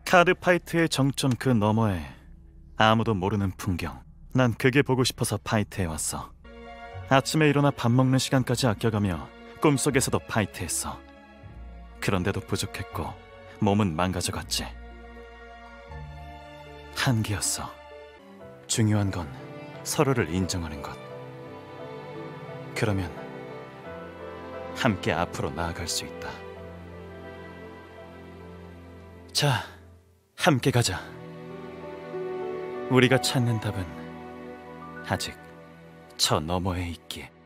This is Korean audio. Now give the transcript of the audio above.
카드 파이트의 정점 그 너머에 아무도 모르는 풍경. 난 그게 보고 싶어서 파이트에 왔어. 아침에 일어나 밥 먹는 시간까지 아껴가며 꿈속에서도 파이트했어. 그런데도 부족했고 몸은 망가져갔지. 한계였어. 중요한 건 서로를 인정하는 것. 그러면 함께 앞으로 나아갈 수 있다. 자, 함께 가자. 우리가 찾는 답은 아직 저 너머에 있기에.